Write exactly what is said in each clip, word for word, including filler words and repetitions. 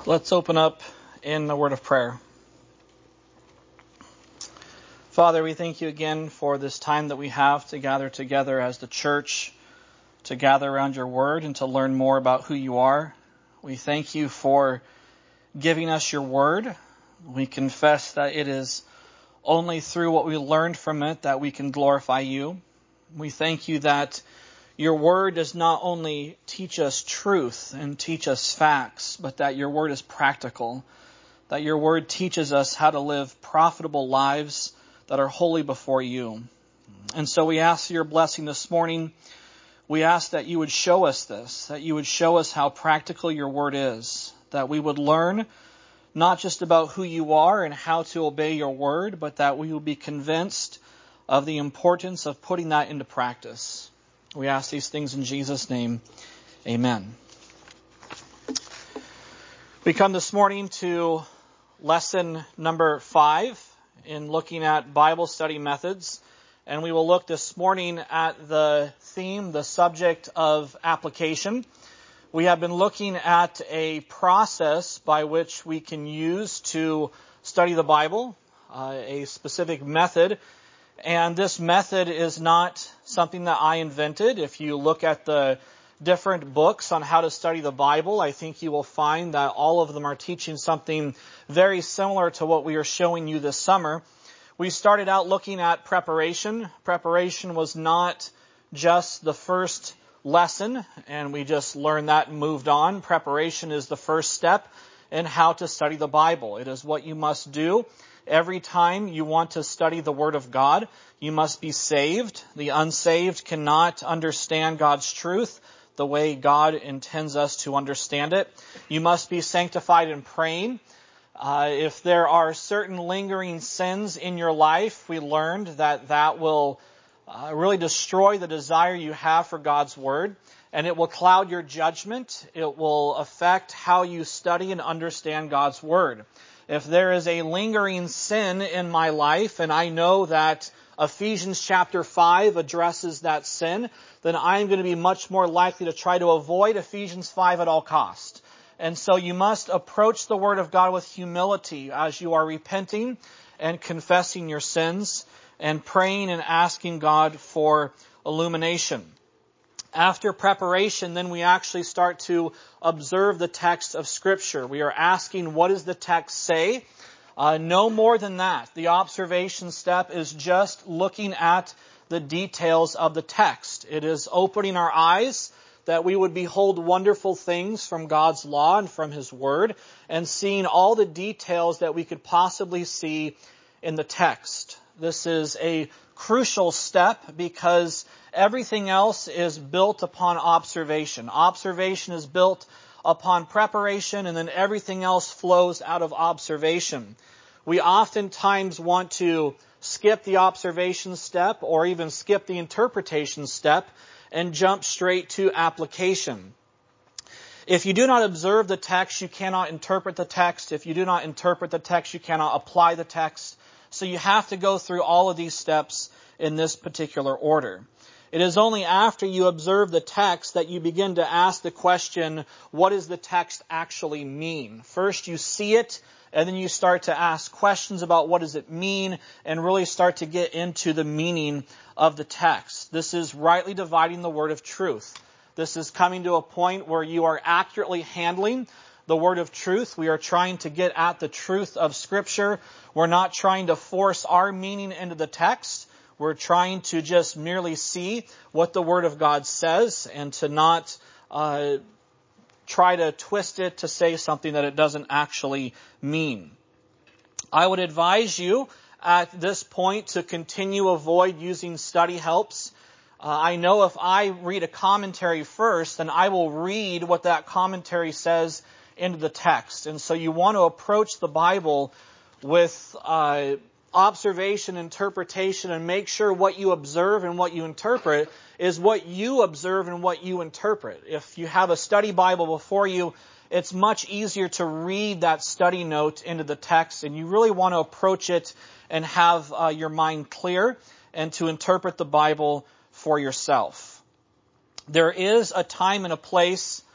Let's open up in a word of prayer. Father, we thank you again for this time that we have to gather together as the church, to gather around your word and to learn more about who you are. We thank you for giving us your word. We confess that it is only through what we learned from it that we can glorify you. We thank you that your word does not only teach us truth and teach us facts, but that your word is practical, that your word teaches us how to live profitable lives that are holy before you. And so we ask for your blessing this morning. We ask that you would show us this, that you would show us how practical your word is, that we would learn not just about who you are and how to obey your word, but that we will be convinced of the importance of putting that into practice. We ask these things in Jesus' name. Amen. We come this morning to lesson number five in looking at Bible study methods. And we will look this morning at the theme, the subject of application. We have been looking at a process by which we can use to study the Bible, uh, a specific method. And this method is not something that I invented. If you look at the different books on how to study the Bible, I think you will find that all of them are teaching something very similar to what we are showing you this summer. We started out looking at preparation. Preparation was not just the first lesson, and we just learned that and moved on. Preparation is the first step in how to study the Bible. It is what you must do. Every time you want to study the Word of God, you must be saved. The unsaved cannot understand God's truth the way God intends us to understand it. You must be sanctified in praying. Uh, if there are certain lingering sins in your life, we learned that that will uh, really destroy the desire you have for God's Word, and it will cloud your judgment. It will affect how you study and understand God's Word. If there is a lingering sin in my life, and I know that Ephesians chapter five addresses that sin, then I'm going to be much more likely to try to avoid Ephesians five at all costs. And so you must approach the Word of God with humility as you are repenting and confessing your sins and praying and asking God for illumination. After preparation, then we actually start to observe the text of Scripture. We are asking, what does the text say? Uh, no more than that. The observation step is just looking at the details of the text. It is opening our eyes that we would behold wonderful things from God's law and from His Word, and seeing all the details that we could possibly see in the text. This is a crucial step because everything else is built upon observation. Observation is built upon preparation, and then everything else flows out of observation. We oftentimes want to skip the observation step or even skip the interpretation step and jump straight to application. If you do not observe the text, you cannot interpret the text. If you do not interpret the text, you cannot apply the text. So you have to go through all of these steps in this particular order. It is only after you observe the text that you begin to ask the question, what does the text actually mean? First you see it, and then you start to ask questions about what does it mean, and really start to get into the meaning of the text. This is rightly dividing the word of truth. This is coming to a point where you are accurately handling the word of truth. We are trying to get at the truth of Scripture. We're not trying to force our meaning into the text. We're trying to just merely see what the Word of God says and to not uh, try to twist it to say something that it doesn't actually mean. I would advise you at this point to continue avoid using study helps. Uh, I know if I read a commentary first, then I will read what that commentary says into the text. And so you want to approach the Bible with uh, observation, interpretation, and make sure what you observe and what you interpret is what you observe and what you interpret. If you have a study Bible before you, it's much easier to read that study note into the text, and you really want to approach it and have uh, your mind clear and to interpret the Bible for yourself. There is a time and a place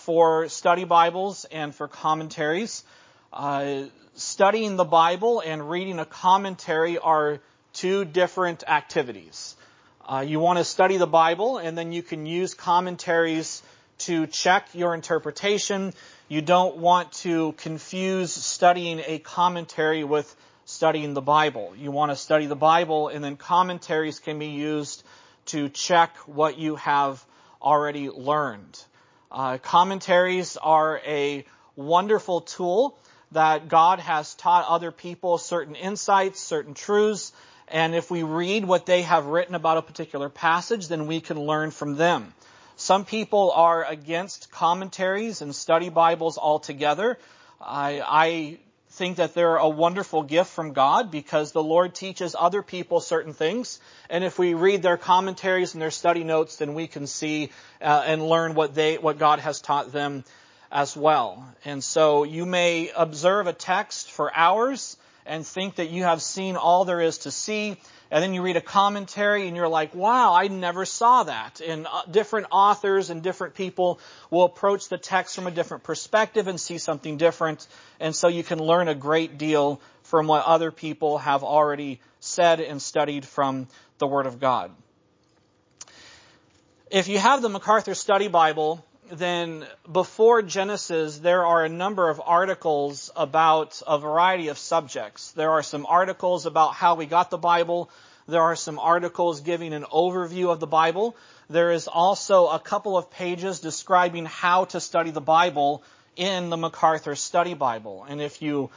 for study Bibles and for commentaries. Uh, studying the Bible and reading a commentary are two different activities. Uh, you want to study the Bible, and then you can use commentaries to check your interpretation. You don't want to confuse studying a commentary with studying the Bible. You want to study the Bible, and then commentaries can be used to check what you have already learned. Uh, commentaries are a wonderful tool that God has taught other people certain insights, certain truths, and if we read what they have written about a particular passage, then we can learn from them. Some people are against commentaries and study Bibles altogether. I, I think that they're a wonderful gift from God because the Lord teaches other people certain things. And if we read their commentaries and their study notes, then we can see uh, and learn what they, what God has taught them as well. And so you may observe a text for hours and think that you have seen all there is to see. And then you read a commentary and you're like, wow, I never saw that. And uh, different authors and different people will approach the text from a different perspective and see something different. And so you can learn a great deal from what other people have already said and studied from the Word of God. If you have the MacArthur Study Bible, then before Genesis, there are a number of articles about a variety of subjects. There are some articles about how we got the Bible. There are some articles giving an overview of the Bible. There is also a couple of pages describing how to study the Bible in the MacArthur Study Bible. And if you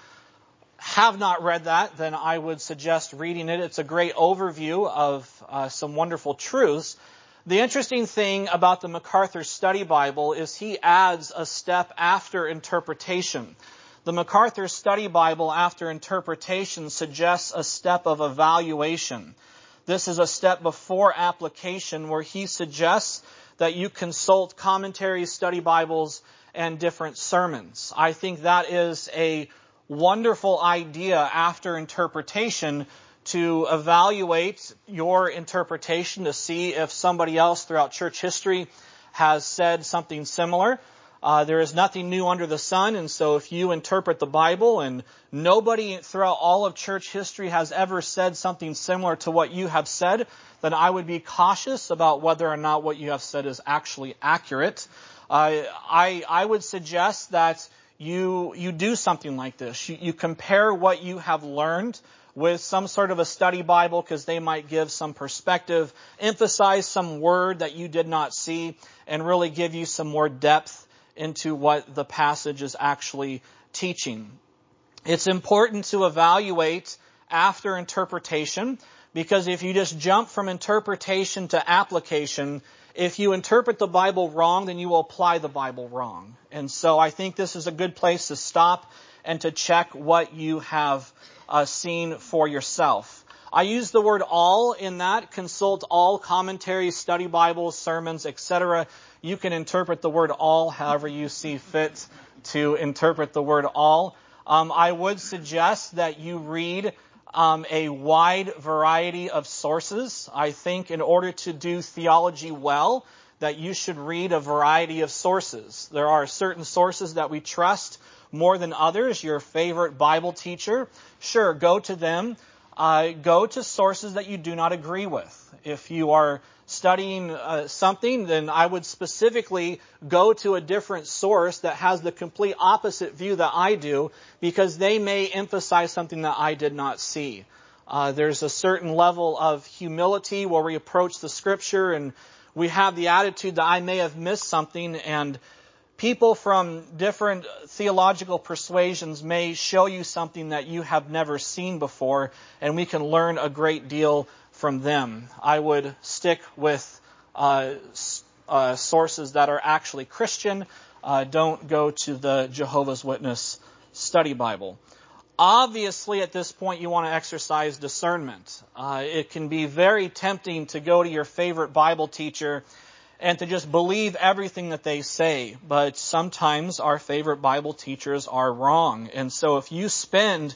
have not read that, then I would suggest reading it. It's a great overview of uh, some wonderful truths. The interesting thing about the MacArthur Study Bible is he adds a step after interpretation. The MacArthur Study Bible after interpretation suggests a step of evaluation. This is a step before application where he suggests that you consult commentaries, study Bibles, and different sermons. I think that is a wonderful idea after interpretation to evaluate your interpretation to see if somebody else throughout church history has said something similar. Uh, there is nothing new under the sun, and so if you interpret the Bible and nobody throughout all of church history has ever said something similar to what you have said, then I would be cautious about whether or not what you have said is actually accurate. Uh, I, I would suggest that you, you do something like this. You, you compare what you have learned with some sort of a study Bible because they might give some perspective, emphasize some word that you did not see, and really give you some more depth into what the passage is actually teaching. It's important to evaluate after interpretation because if you just jump from interpretation to application, if you interpret the Bible wrong, then you will apply the Bible wrong. And so I think this is a good place to stop and to check what you have uh, seen for yourself. I use the word all in that. Consult all commentaries, study Bibles, sermons, et cetera. You can interpret the word all however you see fit to interpret the word all. Um, I would suggest that you read um, a wide variety of sources. I think in order to do theology well, that you should read a variety of sources. There are certain sources that we trust more than others. Your favorite Bible teacher, sure, go to them. Uh, go to sources that you do not agree with. If you are studying uh, something, then I would specifically go to a different source that has the complete opposite view that I do, because they may emphasize something that I did not see. Uh, there's a certain level of humility where we approach the Scripture and we have the attitude that I may have missed something, and people from different theological persuasions may show you something that you have never seen before, and we can learn a great deal from them. I would stick with uh, uh, sources that are actually Christian. Uh, don't go to the Jehovah's Witness Study Bible. Obviously, at this point, you want to exercise discernment. Uh, it can be very tempting to go to your favorite Bible teacher and to just believe everything that they say. But sometimes our favorite Bible teachers are wrong. And so if you spend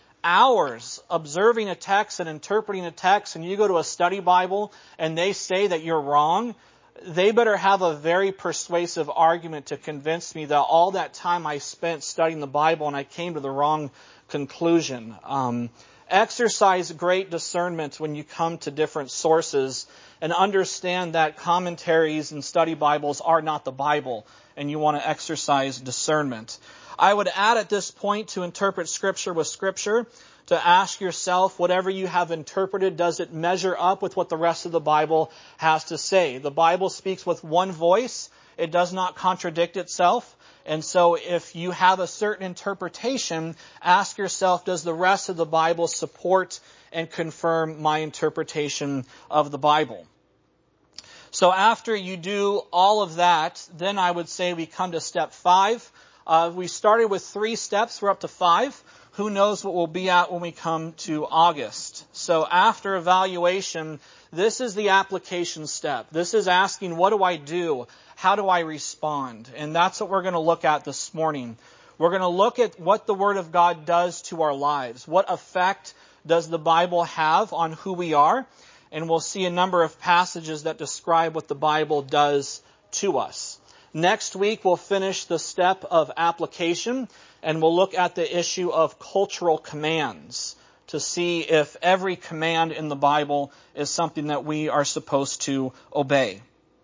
hours observing a text and interpreting a text and you go to a study Bible and they say that you're wrong, they better have a very persuasive argument to convince me that all that time I spent studying the Bible and I came to the wrong conclusion. Um, exercise great discernment when you come to different sources and understand that commentaries and study Bibles are not the Bible, and you want to exercise discernment. I would add at this point to interpret Scripture with Scripture, to ask yourself, whatever you have interpreted, does it measure up with what the rest of the Bible has to say? The Bible speaks with one voice. It does not contradict itself. And so if you have a certain interpretation, ask yourself, does the rest of the Bible support and confirm my interpretation of the Bible? So after you do all of that, then I would say we come to step five. Uh, we started with three steps. We're up to five. Who knows what we'll be at when we come to August? So after evaluation, this is the application step. This is asking, what do I do? How do I respond? And that's what we're going to look at this morning. We're going to look at what the Word of God does to our lives. What effect does the Bible have on who we are? And we'll see a number of passages that describe what the Bible does to us. Next week, we'll finish the step of application, and we'll look at the issue of cultural commands to see if every command in the Bible is something that we are supposed to obey.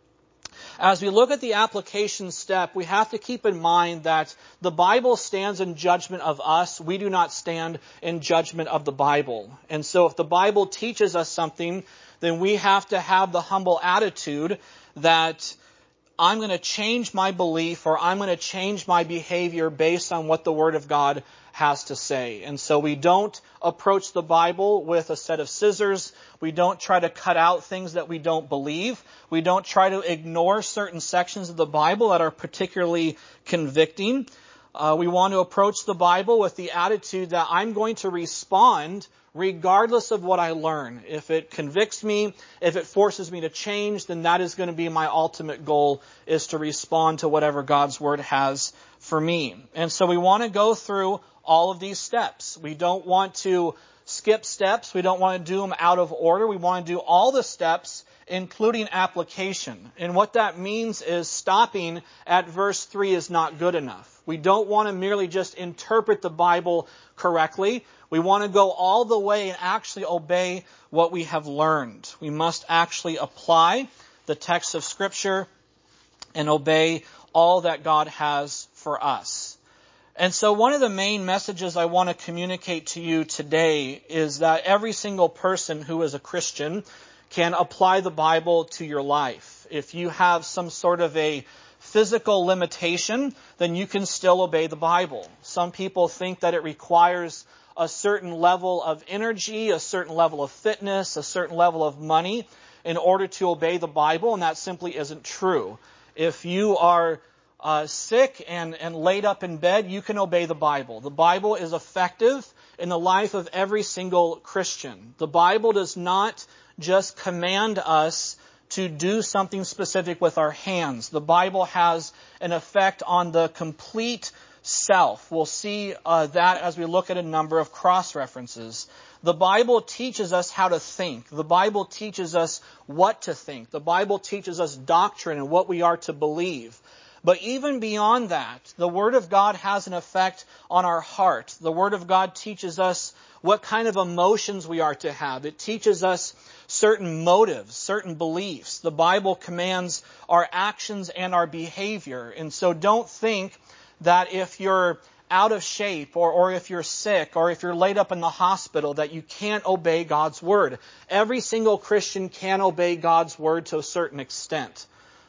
As we look at the application step, we have to keep in mind that the Bible stands in judgment of us. We do not stand in judgment of the Bible. And so if the Bible teaches us something, then we have to have the humble attitude that I'm going to change my belief, or I'm going to change my behavior based on what the Word of God has to say. And so we don't approach the Bible with a set of scissors. We don't try to cut out things that we don't believe. We don't try to ignore certain sections of the Bible that are particularly convicting. Uh, we want to approach the Bible with the attitude that I'm going to respond regardless of what I learn. If it convicts me, if it forces me to change, then that is going to be my ultimate goal, is to respond to whatever God's Word has for me. And so we want to go through all of these steps. We don't want to skip steps. We don't want to do them out of order. We want to do all the steps, including application. And what that means is stopping at verse three is not good enough. We don't want to merely just interpret the Bible correctly. We want to go all the way and actually obey what we have learned. We must actually apply the text of Scripture and obey all that God has for us. And so one of the main messages I want to communicate to you today is that every single person who is a Christian can apply the Bible to your life. If you have some sort of a physical limitation, then you can still obey the Bible. Some people think that it requires a certain level of energy, a certain level of fitness, a certain level of money in order to obey the Bible, and that simply isn't true. If you are uh, sick and, and laid up in bed, you can obey the Bible. The Bible is effective in the life of every single Christian. The Bible does not just command us to do something specific with our hands. The Bible has an effect on the complete self. We'll see uh, that as we look at a number of cross-references. The Bible teaches us how to think. The Bible teaches us what to think. The Bible teaches us doctrine and what we are to believe. But even beyond that, the Word of God has an effect on our heart. The Word of God teaches us what kind of emotions we are to have. It teaches us certain motives, certain beliefs. The Bible commands our actions and our behavior. And so don't think that if you're out of shape or, or if you're sick or if you're laid up in the hospital that you can't obey God's Word. Every single Christian can obey God's Word to a certain extent.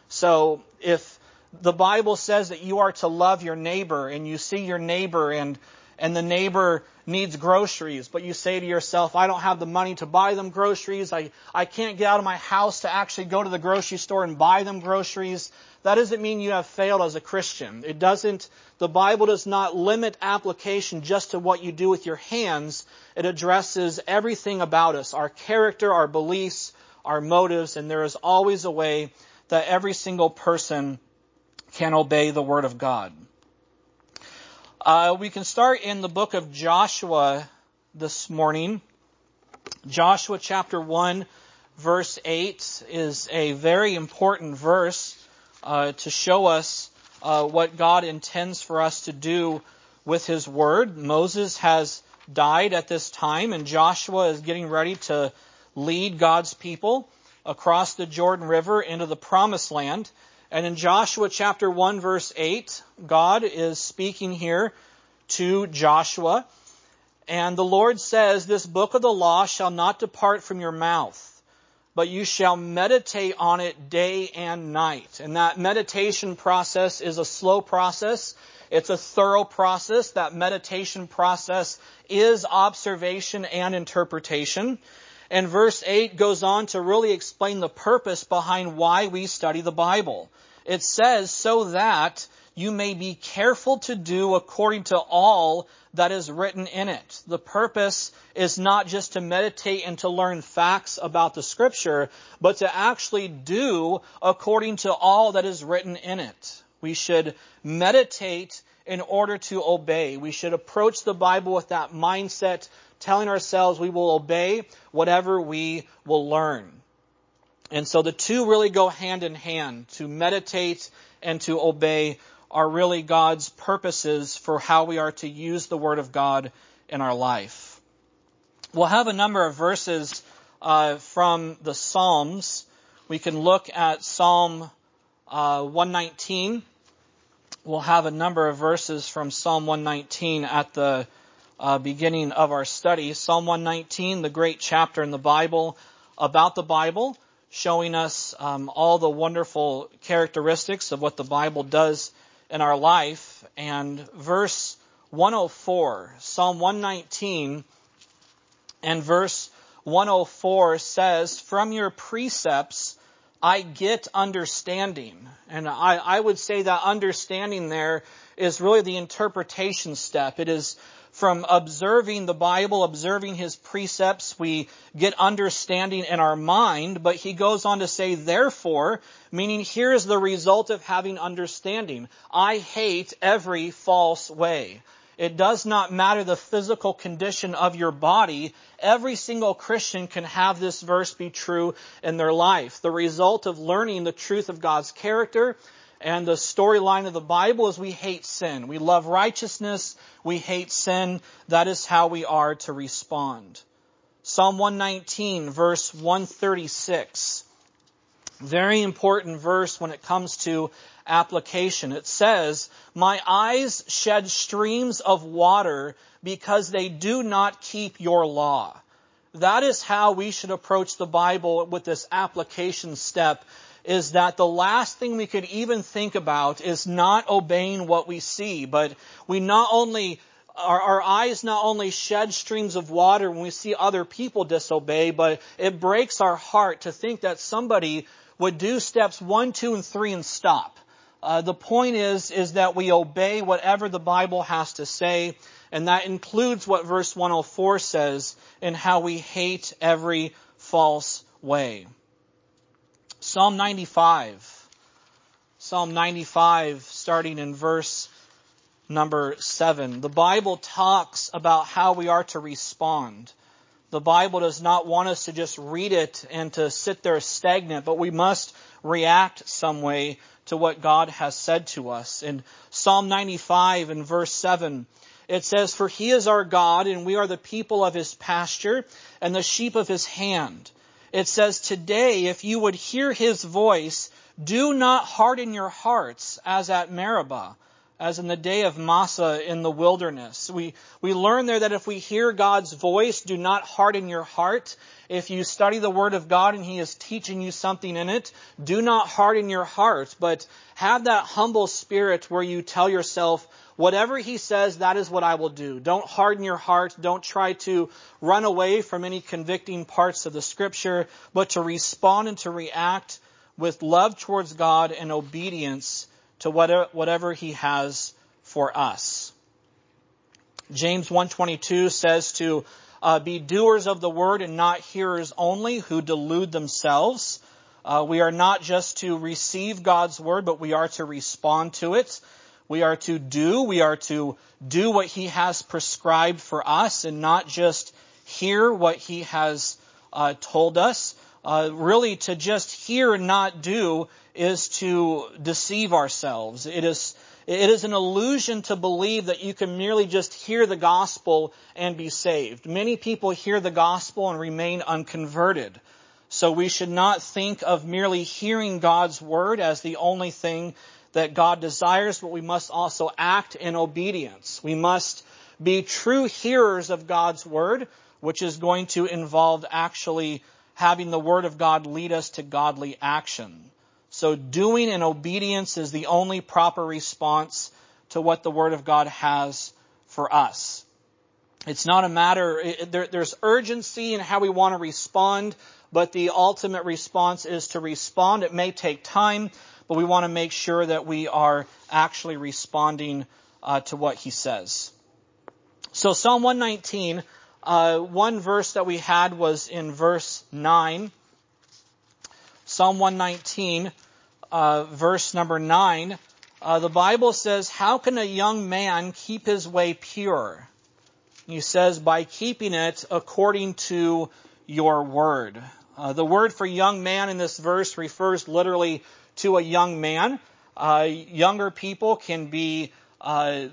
So if the Bible says that you are to love your neighbor and you see your neighbor and and the neighbor needs groceries, but you say to yourself, I don't have the money to buy them groceries. I, I can't get out of my house to actually go to the grocery store and buy them groceries. That doesn't mean you have failed as a Christian. It doesn't, the Bible does not limit application just to what you do with your hands. It addresses everything about us, our character, our beliefs, our motives, and there is always a way that every single person can obey the Word of God. Uh, we can start in the book of Joshua this morning. Joshua chapter one, verse eight is a very important verse uh, to show us uh, what God intends for us to do with His Word. Moses has died at this time, and Joshua is getting ready to lead God's people across the Jordan River into the Promised Land. And in Joshua chapter one, verse eight, God is speaking here to Joshua. And the Lord says, "This book of the law shall not depart from your mouth, but you shall meditate on it day and night." And that meditation process is a slow process. It's a thorough process. That meditation process is observation and interpretation. And verse eight goes on to really explain the purpose behind why we study the Bible. It says, "So that you may be careful to do according to all that is written in it." The purpose is not just to meditate and to learn facts about the Scripture, but to actually do according to all that is written in it. We should meditate in order to obey. We should approach the Bible with that mindset, telling ourselves we will obey whatever we will learn. And so the two really go hand in hand. To meditate and to obey are really God's purposes for how we are to use the Word of God in our life. We'll have a number of verses uh, from the Psalms. We can look at Psalm uh, one nineteen. We'll have a number of verses from Psalm one nineteen at the uh, beginning of our study. Psalm one nineteen, the great chapter in the Bible about the Bible, showing us um, all the wonderful characteristics of what the Bible does in our life. And verse one oh four, Psalm one nineteen and verse one oh four says, "From your precepts I get understanding." And I, I would say that understanding there is really the interpretation step. It is from observing the Bible, observing His precepts, we get understanding in our mind. But he goes on to say, "Therefore," meaning here is the result of having understanding, "I hate every false way." It does not matter the physical condition of your body. Every single Christian can have this verse be true in their life. The result of learning the truth of God's character and the storyline of the Bible is we hate sin. We love righteousness. We hate sin. That is how we are to respond. Psalm one nineteen, verse one thirty-six. Very important verse when it comes to application. It says, "My eyes shed streams of water because they do not keep your law." That is how we should approach the Bible with this application step, is that the last thing we could even think about is not obeying what we see, but we not only, our, our eyes not only shed streams of water when we see other people disobey, but it breaks our heart to think that somebody would do steps one, two, and three and stop. Uh, the point is, is that we obey whatever the Bible has to say, and that includes what verse one oh four says in how we hate every false way. Psalm ninety-five. Psalm ninety-five, starting in verse number seven. The Bible talks about how we are to respond. The Bible does not want us to just read it and to sit there stagnant, but we must react some way to what God has said to us. In Psalm ninety-five and verse seven, it says, "For He is our God, and we are the people of His pasture, and the sheep of His hand." It says, "Today, if you would hear His voice, do not harden your hearts as at Meribah, as in the day of Massah in the wilderness." We, we learn there that if we hear God's voice, do not harden your heart. If you study the Word of God and He is teaching you something in it, do not harden your heart, but have that humble spirit where you tell yourself, whatever He says, that is what I will do. Don't harden your heart. Don't try to run away from any convicting parts of the Scripture, but to respond and to react with love towards God and obedience to whatever, whatever He has for us. James one twenty-two says to uh, be doers of the word and not hearers only, who delude themselves. Uh, we are not just to receive God's word, but we are to respond to it. We are to do. We are to do what He has prescribed for us and not just hear what He has uh, told us. Uh, really, to just hear and not do is to deceive ourselves. It is, it is an illusion to believe that you can merely just hear the gospel and be saved. Many people hear the gospel and remain unconverted. So we should not think of merely hearing God's word as the only thing that God desires, but we must also act in obedience. We must be true hearers of God's word, which is going to involve actually having the word of God lead us to godly action. So doing in obedience is the only proper response to what the word of God has for us. It's not a matter, it, there, there's urgency in how we want to respond, but the ultimate response is to respond. It may take time, but we want to make sure that we are actually responding uh, to what he says. So Psalm one nineteen, uh, one verse that we had was in verse nine. Psalm one nineteen, uh, verse number nine. Uh, the Bible says, "How can a young man keep his way pure?" He says, "By keeping it according to your word." Uh, the word for young man in this verse refers literally to a young man. Uh, younger people can be uh,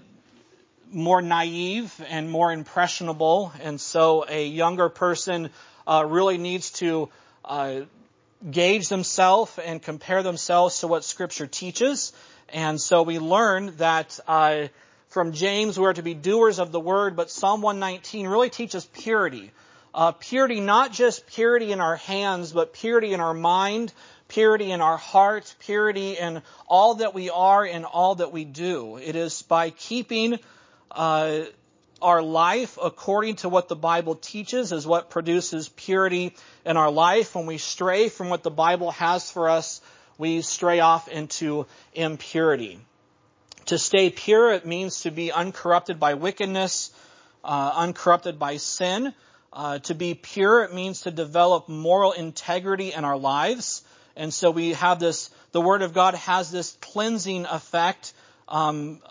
more naive and more impressionable, and so a younger person uh, really needs to uh, gauge themselves and compare themselves to what Scripture teaches. And so we learn that uh, from James we are to be doers of the word, but Psalm one nineteen really teaches purity. Uh, purity, not just purity in our hands, but purity in our mind, purity in our heart, purity in all that we are and all that we do. It is by keeping uh, our life according to what the Bible teaches is what produces purity in our life. When we stray from what the Bible has for us, we stray off into impurity. To stay pure, it means to be uncorrupted by wickedness, uh, uncorrupted by sin. Uh, to be pure, it means to develop moral integrity in our lives. And so we have this, the Word of God has this cleansing effect um,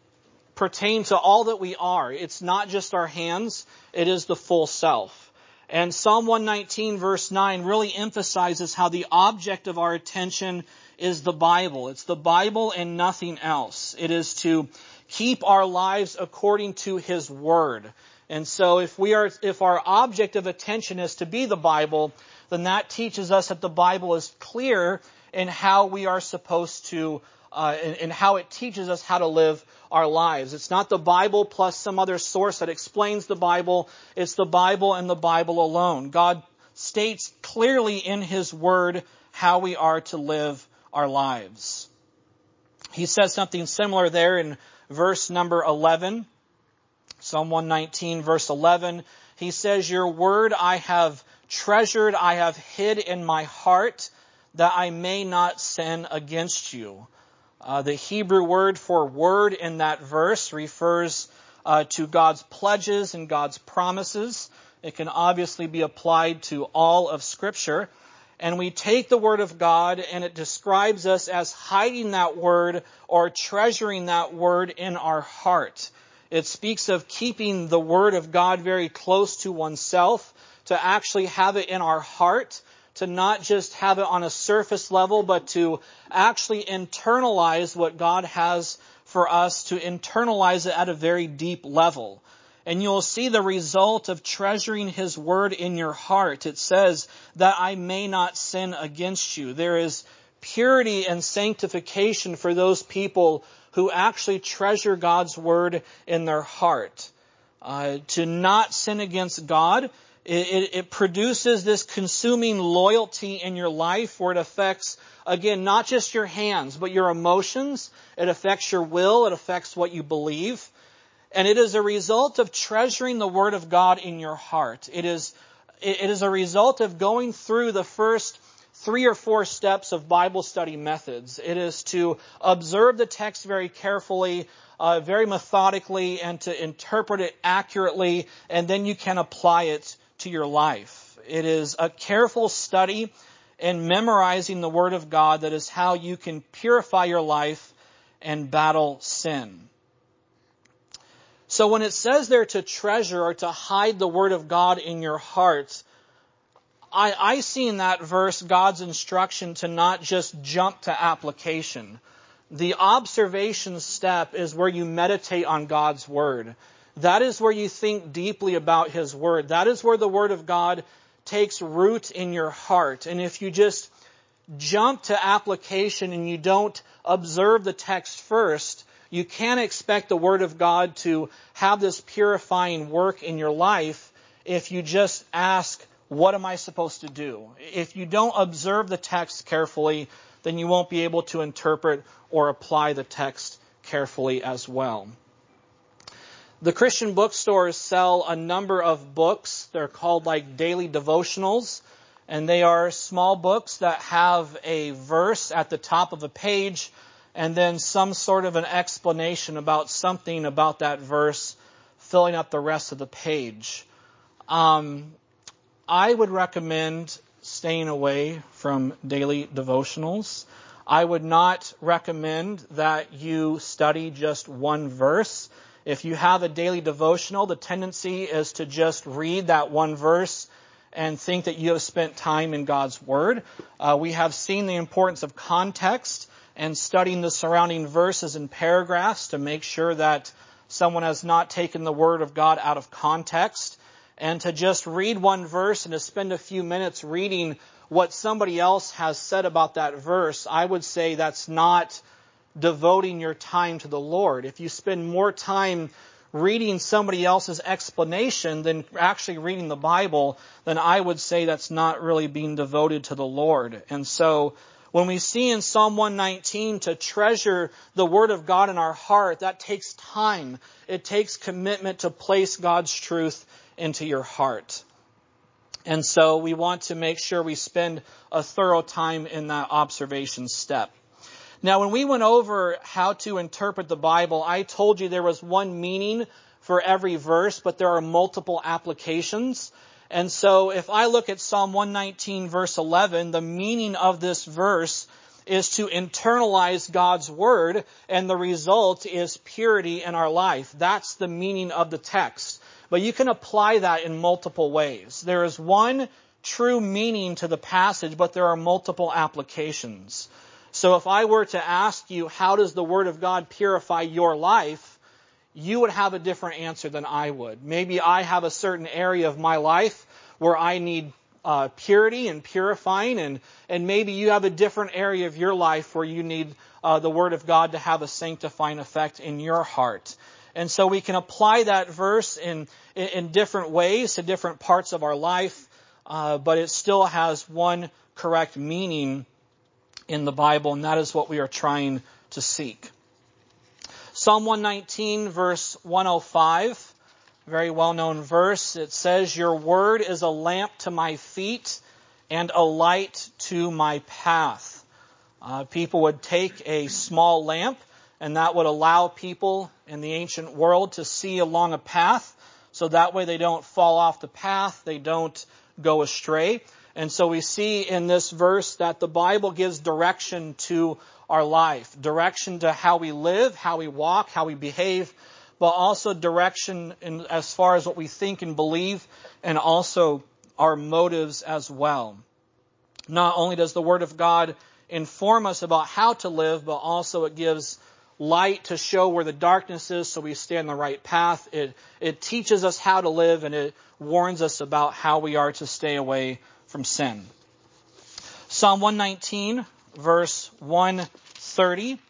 pertain to all that we are. It's not just our hands, it is the full self. And Psalm one nineteen verse nine really emphasizes how the object of our attention is the Bible. It's the Bible and nothing else. It is to keep our lives according to His Word. And so if we are, if our object of attention is to be the Bible, then that teaches us that the Bible is clear in how we are supposed to, uh, in, in how it teaches us how to live our lives. It's not the Bible plus some other source that explains the Bible. It's the Bible and the Bible alone. God states clearly in His Word how we are to live our lives. He says something similar there in verse number eleven. Psalm one nineteen, verse eleven, he says, "Your word I have treasured, I have hid in my heart, that I may not sin against you." Uh, the Hebrew word for word in that verse refers uh, to God's pledges and God's promises. It can obviously be applied to all of Scripture. And we take the Word of God and it describes us as hiding that Word or treasuring that Word in our heart. It speaks of keeping the Word of God very close to oneself, to actually have it in our heart, to not just have it on a surface level, but to actually internalize what God has for us, to internalize it at a very deep level. And you'll see the result of treasuring His Word in your heart. It says, "that I may not sin against you." There is purity and sanctification for those people who actually treasure God's Word in their heart. Uh, to not sin against God, it, it, it produces this consuming loyalty in your life where it affects, again, not just your hands, but your emotions. It affects your will. It affects what you believe. And it is a result of treasuring the Word of God in your heart. It is, it is a result of going through the first three or four steps of Bible study methods. It is to observe the text very carefully, uh, very methodically, and to interpret it accurately, and then you can apply it to your life. It is a careful study and memorizing the Word of God that is how you can purify your life and battle sin. So when it says there to treasure or to hide the Word of God in your heart, I, I see in that verse God's instruction to not just jump to application. The observation step is where you meditate on God's Word. That is where you think deeply about His Word. That is where the Word of God takes root in your heart. And if you just jump to application and you don't observe the text first, you can't expect the Word of God to have this purifying work in your life if you just ask, what am I supposed to do? If you don't observe the text carefully, then you won't be able to interpret or apply the text carefully as well. The Christian bookstores sell a number of books. They're called like daily devotionals, and they are small books that have a verse at the top of a page and then some sort of an explanation about something about that verse filling up the rest of the page. Um, I would recommend staying away from daily devotionals. I would not recommend that you study just one verse. If you have a daily devotional, the tendency is to just read that one verse and think that you have spent time in God's Word. Uh, we have seen the importance of context and studying the surrounding verses and paragraphs to make sure that someone has not taken the Word of God out of context. And to just read one verse and to spend a few minutes reading what somebody else has said about that verse, I would say that's not devoting your time to the Lord. If you spend more time reading somebody else's explanation than actually reading the Bible, then I would say that's not really being devoted to the Lord. And so when we see in Psalm one nineteen to treasure the Word of God in our heart, that takes time. It takes commitment to place God's truth into your heart. And so we want to make sure we spend a thorough time in that observation step. Now, when we went over how to interpret the Bible, I told you there was one meaning for every verse, but there are multiple applications. And so if I look at Psalm one nineteen, verse eleven, the meaning of this verse is to internalize God's Word, and the result is purity in our life. That's the meaning of the text. But you can apply that in multiple ways. There is one true meaning to the passage, but there are multiple applications. So if I were to ask you, how does the Word of God purify your life? You would have a different answer than I would. Maybe I have a certain area of my life where I need uh, purity and purifying, and, and maybe you have a different area of your life where you need uh, the Word of God to have a sanctifying effect in your heart. And so we can apply that verse in, in, in different ways to different parts of our life, uh, but it still has one correct meaning in the Bible, and that is what we are trying to seek. Psalm one nineteen, verse one oh five, very well-known verse. It says, "Your word is a lamp to my feet and a light to my path." Uh, people would take a small lamp, and that would allow people in the ancient world to see along a path, so that way they don't fall off the path, they don't go astray. And so we see in this verse that the Bible gives direction to our life, direction to how we live, how we walk, how we behave, but also direction in as far as what we think and believe, and also our motives as well. Not only does the Word of God inform us about how to live, but also it gives light to show where the darkness is so we stay on the right path. It, it teaches us how to live, and it warns us about how we are to stay away from sin. Psalm one nineteen, verse one thirty.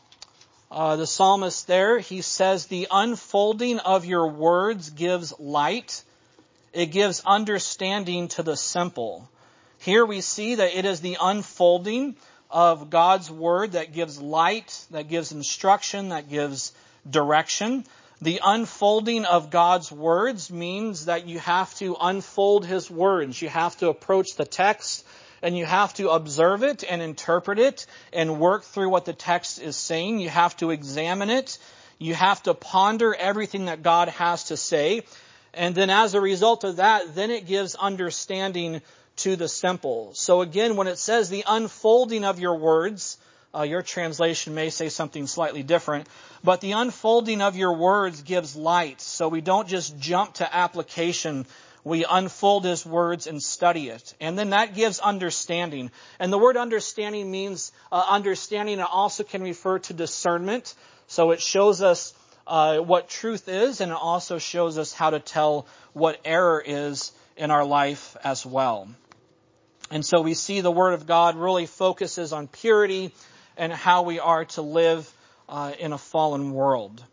Uh, the psalmist there, he says, "The unfolding of your words gives light. It gives understanding to the simple." Here we see that it is the unfolding of God's Word that gives light, that gives instruction, that gives direction. The unfolding of God's words means that you have to unfold His words. You have to approach the text, and you have to observe it and interpret it and work through what the text is saying. You have to examine it. You have to ponder everything that God has to say. And then as a result of that, then it gives understanding to the simple. So again, when it says the unfolding of your words, uh, your translation may say something slightly different, but the unfolding of your words gives light. So we don't just jump to application. we unfold His words and study it. And then that gives understanding. And the word understanding means uh, understanding. It also can refer to discernment. So it shows us uh, what truth is, and it also shows us how to tell what error is in our life as well. And so we see the Word of God really focuses on purity and how we are to live uh, in a fallen world.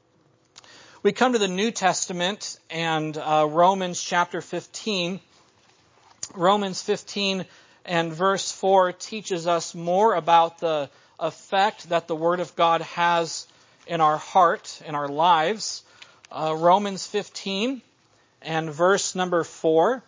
We come to the New Testament and uh, Romans chapter fifteen. Romans fifteen and verse four teaches us more about the effect that the Word of God has in our heart, in our lives. Uh, Romans fifteen and verse number four.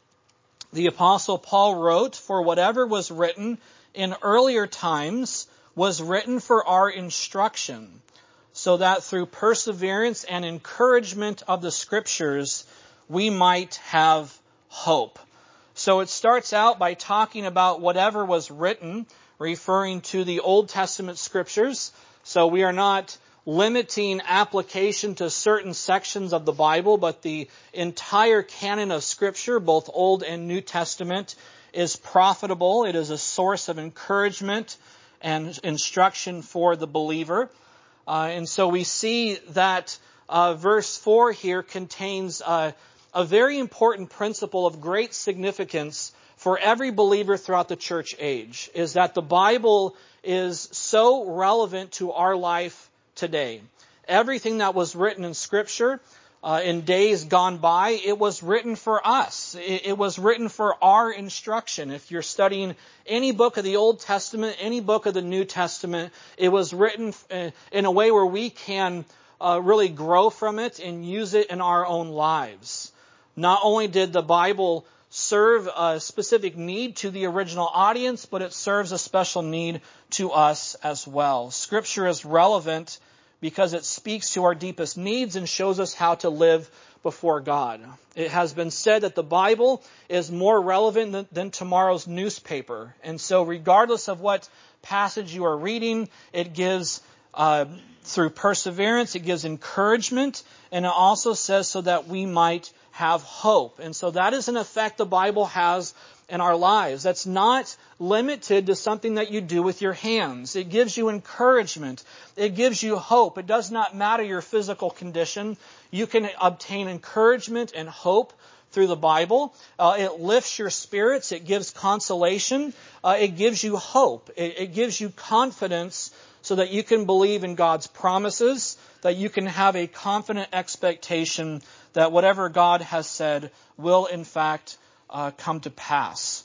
The Apostle Paul wrote, "For whatever was written in earlier times was written for our instruction, so that through perseverance and encouragement of the Scriptures, we might have hope." So it starts out by talking about whatever was written, referring to the Old Testament Scriptures. So we are not limiting application to certain sections of the Bible, but the entire canon of Scripture, both Old and New Testament, is profitable. It is a source of encouragement and instruction for the believer. Uh, and so we see that uh, verse four here contains uh, a very important principle of great significance for every believer throughout the church age, is that the Bible is so relevant to our life today. Everything that was written in Scripture uh, in days gone by, it was written for us. It, it was written for our instruction. If you're studying any book of the Old Testament, any book of the New Testament, it was written in a way where we can uh, really grow from it and use it in our own lives. Not only did the Bible serve a specific need to the original audience, but it serves a special need to us as well. Scripture is relevant because it speaks to our deepest needs and shows us how to live before God. It has been said that the Bible is more relevant than, than tomorrow's newspaper. And so regardless of what passage you are reading, it gives, uh, through perseverance, it gives encouragement, and it also says so that we might have hope. And so that is an effect the Bible has in our lives. That's not limited to something that you do with your hands. It gives you encouragement. It gives you hope. It does not matter your physical condition. You can obtain encouragement and hope through the Bible. Uh, it lifts your spirits. It gives consolation. Uh, it gives you hope. It, it gives you confidence so that you can believe in God's promises, that you can have a confident expectation that whatever God has said will in fact uh, come to pass.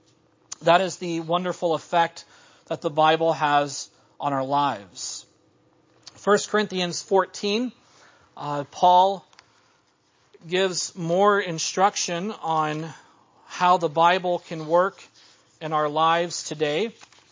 That is the wonderful effect that the Bible has on our lives. First Corinthians fourteen, uh, Paul gives more instruction on how the Bible can work in our lives today.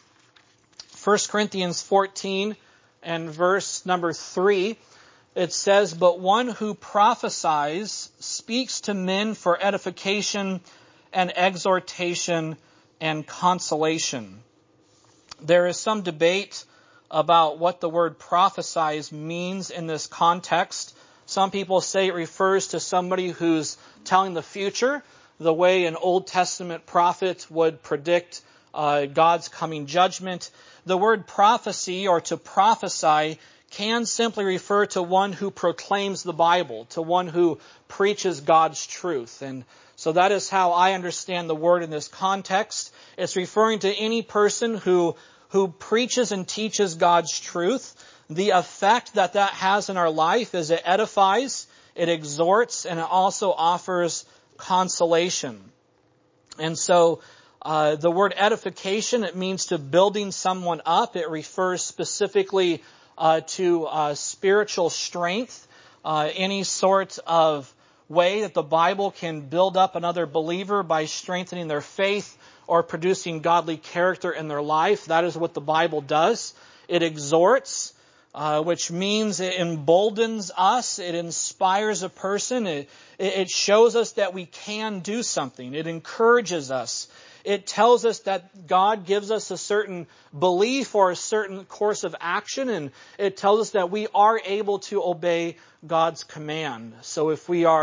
First Corinthians fourteen and verse number three, it says, "But one who prophesies speaks to men for edification and exhortation and consolation." There is some debate about what the word prophesies means in this context. Some people say it refers to somebody who's telling the future, the way an Old Testament prophet would predict uh, God's coming judgment. The word prophecy, or to prophesy, can simply refer to one who proclaims the Bible, to one who preaches God's truth. And so that is how I understand the word in this context. It's referring to any person who, who preaches and teaches God's truth. The effect that that has in our life is it edifies, it exhorts, and it also offers consolation. And so uh, the word edification, it means to building someone up. It refers specifically Uh, to uh, spiritual strength, uh, any sort of way that the Bible can build up another believer by strengthening their faith or producing godly character in their life. That is what the Bible does. It exhorts, uh, which means it emboldens us. It inspires a person. It, it shows us that we can do something. It encourages us. It tells us that God gives us a certain belief or a certain course of action, and it tells us that we are able to obey God's command. So if we are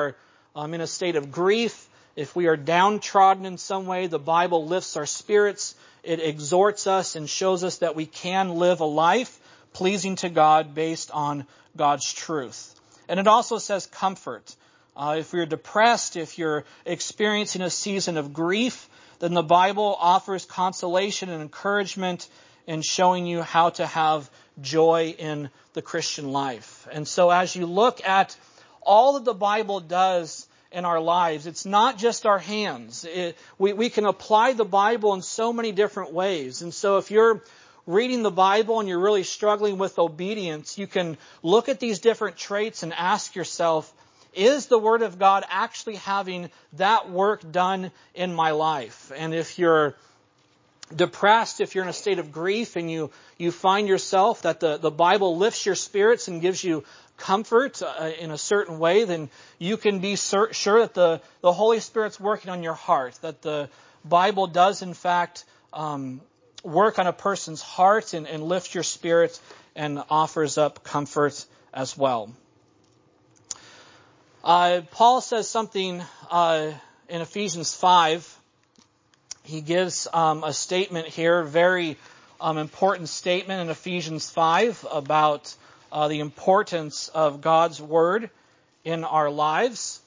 um, in a state of grief, if we are downtrodden in some way, the Bible lifts our spirits. It exhorts us and shows us that we can live a life pleasing to God based on God's truth. And it also says comfort. Uh, if you're depressed, if you're experiencing a season of grief, then the Bible offers consolation and encouragement in showing you how to have joy in the Christian life. And so as you look at all that the Bible does in our lives, it's not just our hands. It, we, we can apply the Bible in so many different ways. And so if you're reading the Bible and you're really struggling with obedience, you can look at these different traits and ask yourself, is the Word of God actually having that work done in my life? And if you're depressed, if you're in a state of grief and you, you find yourself that the, the Bible lifts your spirits and gives you comfort uh, in a certain way, then you can be sur- sure that the, the Holy Spirit's working on your heart, that the Bible does in fact um, work on a person's heart and, and lift your spirit and offers up comfort as well. Uh, Paul says something uh, in Ephesians five. He gives um, a statement here, very um, important statement in Ephesians five about uh, the importance of God's Word in our lives.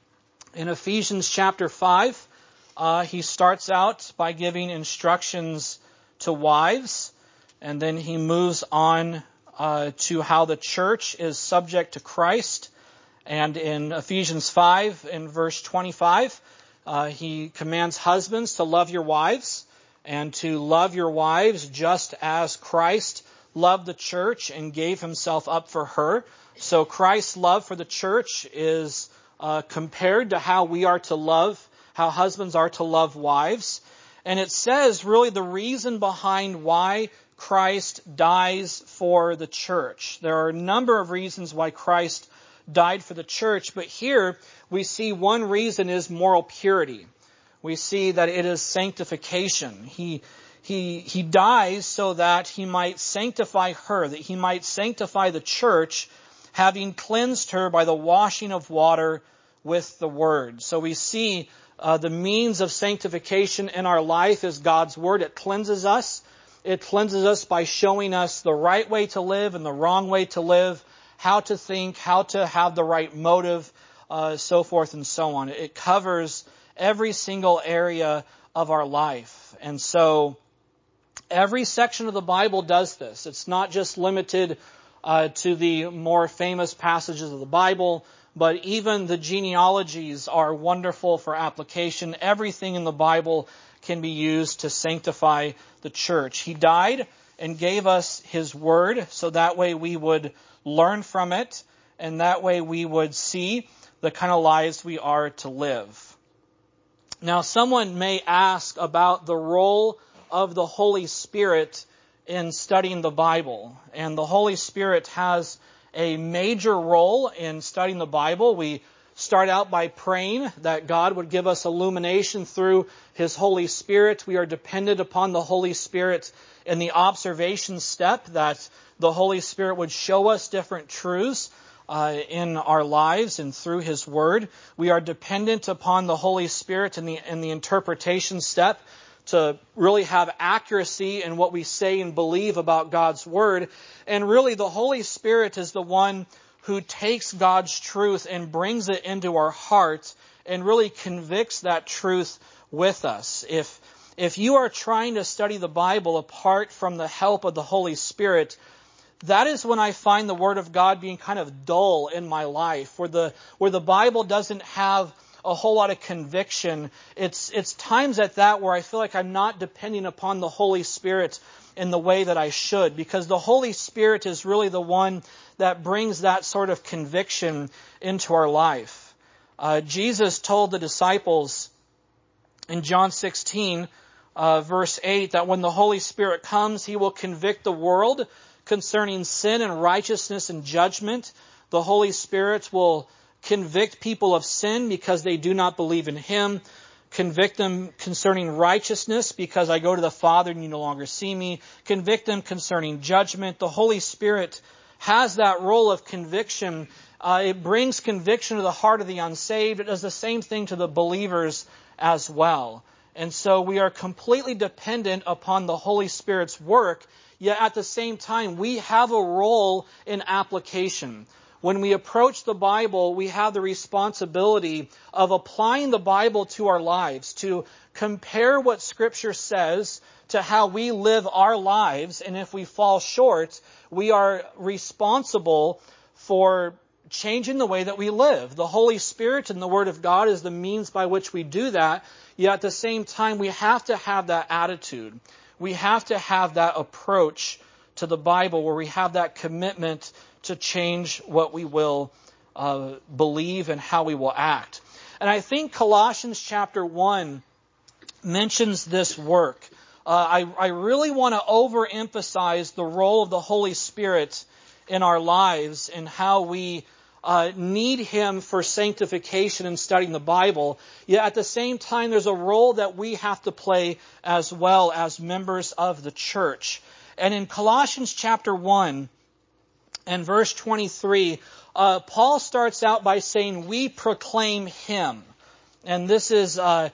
In Ephesians chapter five, uh, he starts out by giving instructions to wives, and then he moves on uh, to how the church is subject to Christ. And in Ephesians five, in verse twenty-five, uh, he commands husbands to love your wives and to love your wives just as Christ loved the church and gave himself up for her. So Christ's love for the church is uh, compared to how we are to love, how husbands are to love wives. And it says really the reason behind why Christ dies for the church. There are a number of reasons why Christ died for the church, but here we see one reason is moral purity. We see that it is sanctification. He, he, he dies so that he might sanctify her, that he might sanctify the church, having cleansed her by the washing of water with the word. So we see uh, the means of sanctification in our life is God's word. It cleanses us. It cleanses us by showing us the right way to live and the wrong way to live, how to think, how to have the right motive, uh, so forth and so on. It covers every single area of our life. And so every section of the Bible does this. It's not just limited uh, to the more famous passages of the Bible, but even the genealogies are wonderful for application. Everything in the Bible can be used to sanctify the church. He died and gave us His Word, so that way we would learn from it, and that way we would see the kind of lives we are to live. Now, someone may ask about the role of the Holy Spirit in studying the Bible. And the Holy Spirit has a major role in studying the Bible. We start out by praying that God would give us illumination through His Holy Spirit. We are dependent upon the Holy Spirit in the observation step, that the Holy Spirit would show us different truths uh, in our lives and through His Word. We are dependent upon the Holy Spirit in the, in the interpretation step to really have accuracy in what we say and believe about God's Word. And really, the Holy Spirit is the one who takes God's truth and brings it into our hearts and really convicts that truth with us. If if you are trying to study the Bible apart from the help of the Holy Spirit, that is when I find the Word of God being kind of dull in my life, where the where the Bible doesn't have a whole lot of conviction. It's it's times at that where I feel like I'm not depending upon the Holy Spirit in the way that I should, because the Holy Spirit is really the one that brings that sort of conviction into our life. Uh, Jesus told the disciples in John sixteen, uh, verse eight, that when the Holy Spirit comes, He will convict the world concerning sin and righteousness and judgment. The Holy Spirit will convict people of sin because they do not believe in Him. Convict them concerning righteousness because I go to the Father and you no longer see me. Convict them concerning judgment. The Holy Spirit has that role of conviction. Uh, it brings conviction to the heart of the unsaved. It does the same thing to the believers as well. And so we are completely dependent upon the Holy Spirit's work, yet at the same time, we have a role in application. When we approach the Bible, we have the responsibility of applying the Bible to our lives, to compare what Scripture says to how we live our lives. And if we fall short, we are responsible for changing the way that we live. The Holy Spirit and the Word of God is the means by which we do that. Yet at the same time, we have to have that attitude. We have to have that approach to the Bible where we have that commitment to change what we will uh, believe and how we will act. And I think Colossians chapter one mentions this work. Uh, I, I really want to overemphasize the role of the Holy Spirit in our lives and how we uh, need Him for sanctification and studying the Bible. Yet at the same time, there's a role that we have to play as well as members of the church. And in Colossians chapter one and verse twenty-three, uh, Paul starts out by saying, we proclaim Him. And this is uh,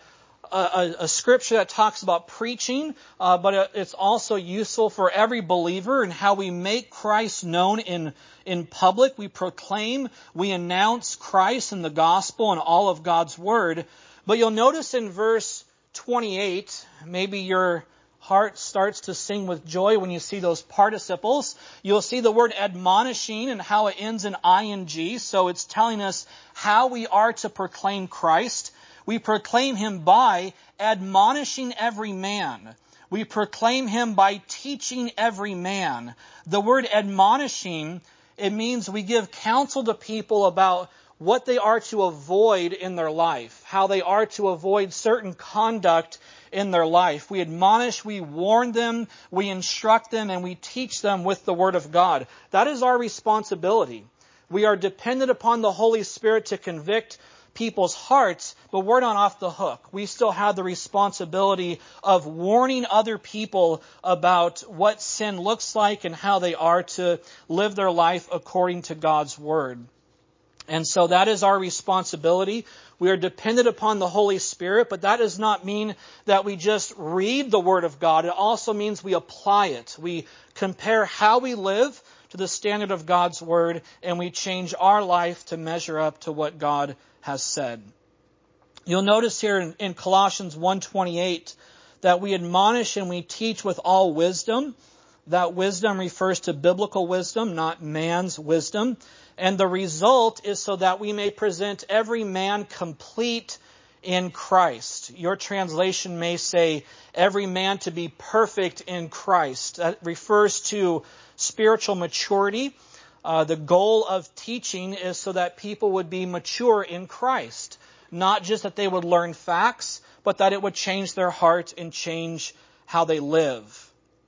a, a scripture that talks about preaching, uh, but it's also useful for every believer in how we make Christ known in, in public. We proclaim, we announce Christ and the gospel and all of God's word. But you'll notice in verse twenty-eight, maybe your heart starts to sing with joy when you see those participles. You'll see the word admonishing and how it ends in ing. So it's telling us how we are to proclaim Christ. We proclaim Him by admonishing every man. We proclaim Him by teaching every man. The word admonishing, it means we give counsel to people about what they are to avoid in their life, how they are to avoid certain conduct in their life. We admonish, we warn them, we instruct them, and we teach them with the Word of God. That is our responsibility. We are dependent upon the Holy Spirit to convict people's hearts, but we're not off the hook. We still have the responsibility of warning other people about what sin looks like and how they are to live their life according to God's Word. And so that is our responsibility. We are dependent upon the Holy Spirit, but that does not mean that we just read the Word of God. It also means we apply it. We compare how we live to the standard of God's Word, and we change our life to measure up to what God has said. You'll notice here in, in Colossians one twenty-eight that we admonish and we teach with all wisdom. That wisdom refers to biblical wisdom, not man's wisdom. And the result is so that we may present every man complete in Christ. Your translation may say, every man to be perfect in Christ. That refers to spiritual maturity. Uh, the goal of teaching is so that people would be mature in Christ. Not just that they would learn facts, but that it would change their heart and change how they live.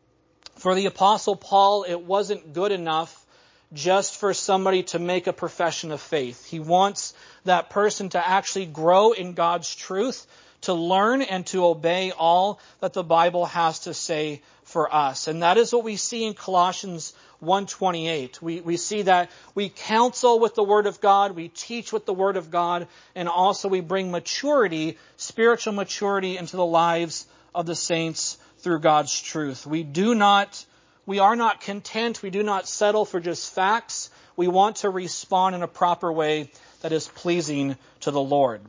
For the Apostle Paul, it wasn't good enough just for somebody to make a profession of faith. He wants that person to actually grow in God's truth, to learn and to obey all that the Bible has to say for us. And that is what we see in Colossians one twenty-eight. We, we see that we counsel with the Word of God, we teach with the Word of God, and also we bring maturity, spiritual maturity into the lives of the saints through God's truth. We do not, we are not content, we do not settle for just facts. We want to respond in a proper way that is pleasing to the Lord.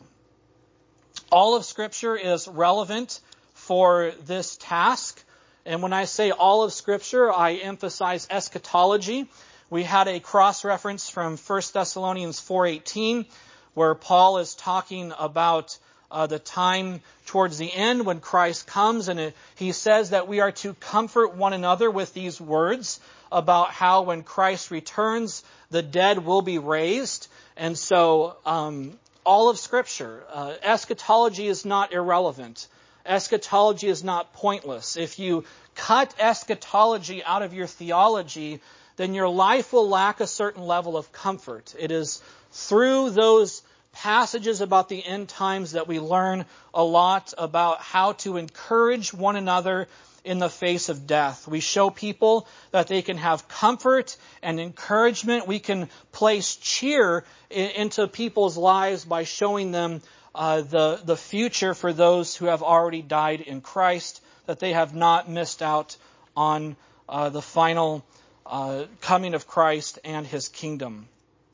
All of Scripture is relevant for this task. And when I say all of Scripture, I emphasize eschatology. We had a cross-reference from First Thessalonians four eighteen, where Paul is talking about uh, the time towards the end when Christ comes. And it, he says that we are to comfort one another with these words about how when Christ returns, the dead will be raised. And so um, all of Scripture, uh, eschatology is not irrelevant. Eschatology is not pointless. If you cut eschatology out of your theology, then your life will lack a certain level of comfort. It is through those passages about the end times that we learn a lot about how to encourage one another in the face of death. We show people that they can have comfort and encouragement. We can place cheer into people's lives by showing them uh, the, the future for those who have already died in Christ, that they have not missed out on uh, the final uh, coming of Christ and His kingdom.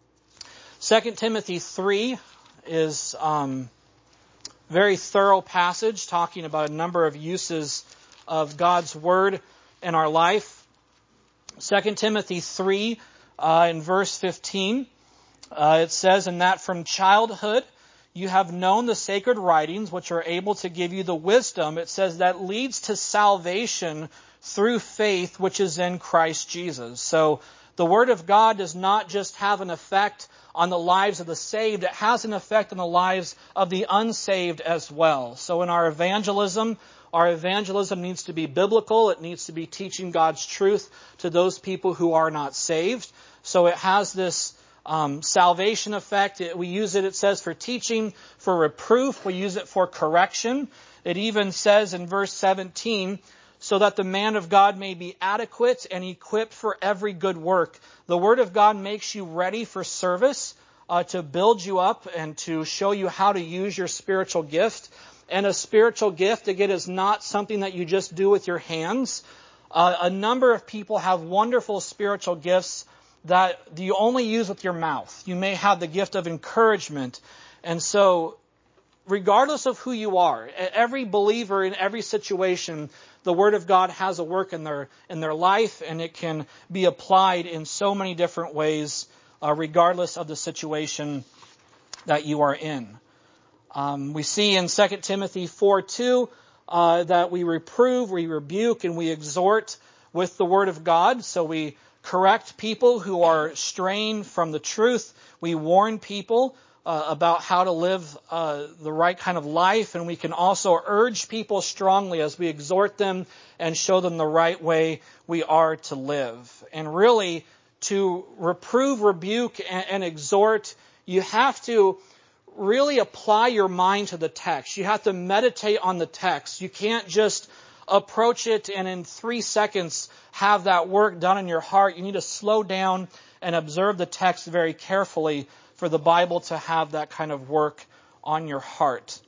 Second Timothy three is um, a very thorough passage talking about a number of uses of God's Word in our life. Second Timothy three, uh, in verse fifteen, uh, it says, "And that from childhood you have known the sacred writings, which are able to give you the wisdom," it says, "that leads to salvation through faith, which is in Christ Jesus." So the Word of God does not just have an effect on the lives of the saved, it has an effect on the lives of the unsaved as well. So in our evangelism, our evangelism needs to be biblical. It needs to be teaching God's truth to those people who are not saved. So it has this um, salvation effect. It, we use it, it says, for teaching, for reproof. We use it for correction. It even says in verse seventeen, "So that the man of God may be adequate and equipped for every good work." The Word of God makes you ready for service, uh, to build you up and to show you how to use your spiritual gift. And a spiritual gift, again, is not something that you just do with your hands. Uh, a number of people have wonderful spiritual gifts that you only use with your mouth. You may have the gift of encouragement. And so, regardless of who you are, every believer in every situation, the Word of God has a work in their in their life, and it can be applied in so many different ways, uh, regardless of the situation that you are in. Um, we see in Second Timothy four two uh, that we reprove, we rebuke, and we exhort with the Word of God. So we correct people who are straying from the truth. We warn people Uh, about how to live uh, the right kind of life, and we can also urge people strongly as we exhort them and show them the right way we are to live. And really, to reprove, rebuke, and, and exhort, you have to really apply your mind to the text. You have to meditate on the text. You can't just approach it and in three seconds have that work done in your heart. You need to slow down and observe the text very carefully for the Bible to have that kind of work on your heart.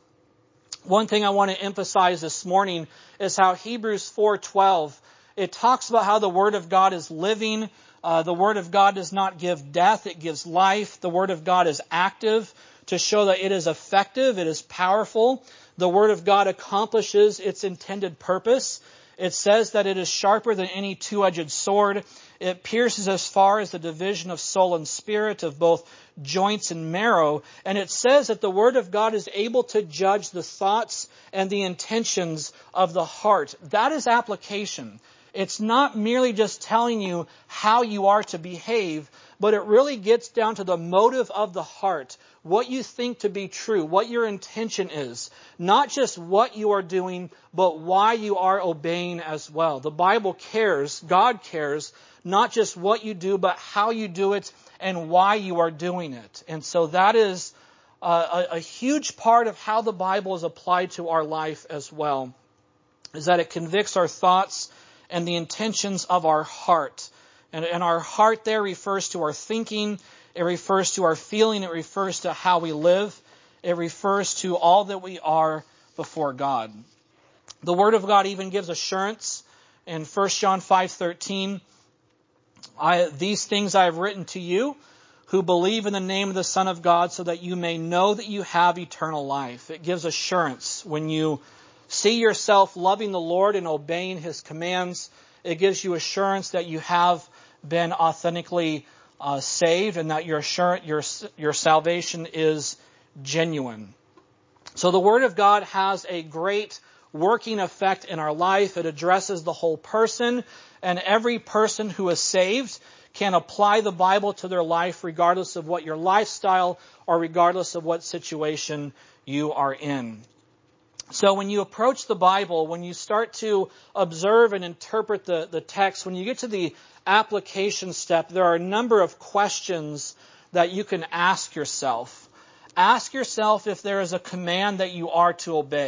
One thing I want to emphasize this morning is how Hebrews four twelve, it talks about how the Word of God is living. Uh, the Word of God does not give death, it gives life. The Word of God is active to show that it is effective, it is powerful. The Word of God accomplishes its intended purpose. It says that it is sharper than any two-edged sword. It pierces as far as the division of soul and spirit, of both joints and marrow. And it says that the Word of God is able to judge the thoughts and the intentions of the heart. That is application. It's not merely just telling you how you are to behave, but it really gets down to the motive of the heart, what you think to be true, what your intention is. Not just what you are doing, but why you are obeying as well. The Bible cares, God cares, not just what you do, but how you do it and why you are doing it. And so that is a, a huge part of how the Bible is applied to our life as well, is that it convicts our thoughts and the intentions of our heart. And, and our heart there refers to our thinking, it refers to our feeling, it refers to how we live, it refers to all that we are before God. The Word of God even gives assurance in First John five thirteen. I, these things I have written to you who believe in the name of the Son of God, so that you may know that you have eternal life. It gives assurance when you see yourself loving the Lord and obeying His commands. It gives you assurance that you have been authentically uh, saved and that your assurance, your your salvation is genuine. So the Word of God has a great working effect in our life. It addresses the whole person, and every person who is saved can apply the Bible to their life regardless of what your lifestyle or regardless of what situation you are in. So when you approach the Bible, when you start to observe and interpret the, the text, when you get to the application step, there are a number of questions that you can ask yourself. Ask yourself if there is a command that you are to obey.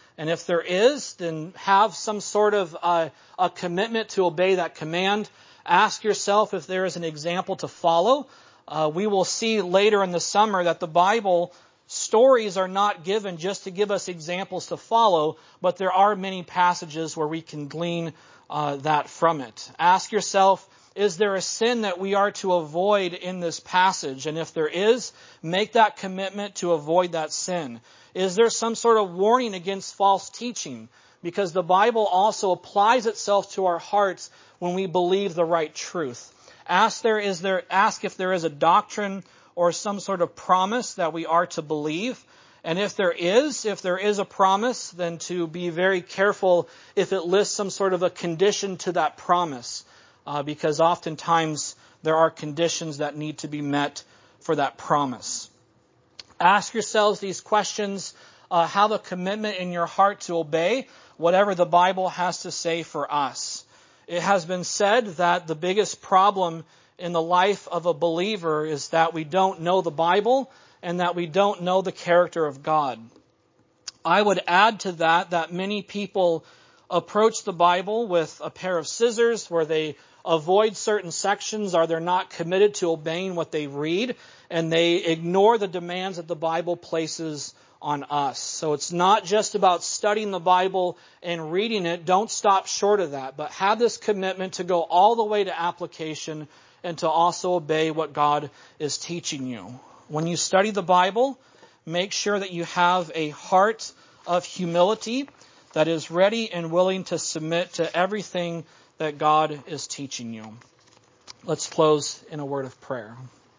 And if there is, then have some sort of uh, a commitment to obey that command. Ask yourself if there is an example to follow. Uh, we will see later in the summer that the Bible stories are not given just to give us examples to follow, but there are many passages where we can glean uh, that from it. Ask yourself, is there a sin that we are to avoid in this passage? And if there is, make that commitment to avoid that sin. Is there some sort of warning against false teaching? Because the Bible also applies itself to our hearts when we believe the right truth. Ask there is there ask if there is a doctrine or some sort of promise that we are to believe. And if there is, if there is a promise, then to be very careful if it lists some sort of a condition to that promise. Uh, because oftentimes there are conditions that need to be met for that promise. Ask yourselves these questions. Uh, have a commitment in your heart to obey whatever the Bible has to say for us. It has been said that the biggest problem in the life of a believer is that we don't know the Bible and that we don't know the character of God. I would add to that that many people approach the Bible with a pair of scissors where they avoid certain sections or they're not committed to obeying what they read, and they ignore the demands that the Bible places on us. So it's not just about studying the Bible and reading it. Don't stop short of that, but have this commitment to go all the way to application and to also obey what God is teaching you. When you study the Bible, make sure that you have a heart of humility that is ready and willing to submit to everything that God is teaching you. Let's close in a word of prayer.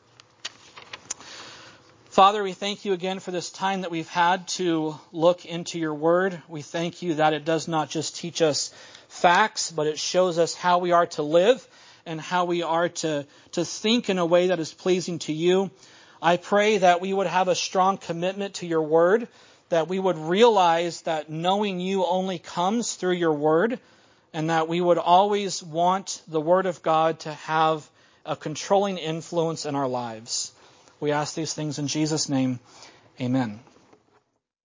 Father, we thank you again for this time that we've had to look into your word. We thank you that it does not just teach us facts, but it shows us how we are to live and how we are to, to think in a way that is pleasing to you. I pray that we would have a strong commitment to your word, that we would realize that knowing you only comes through your word, and that we would always want the word of God to have a controlling influence in our lives. We ask these things in Jesus' name. Amen.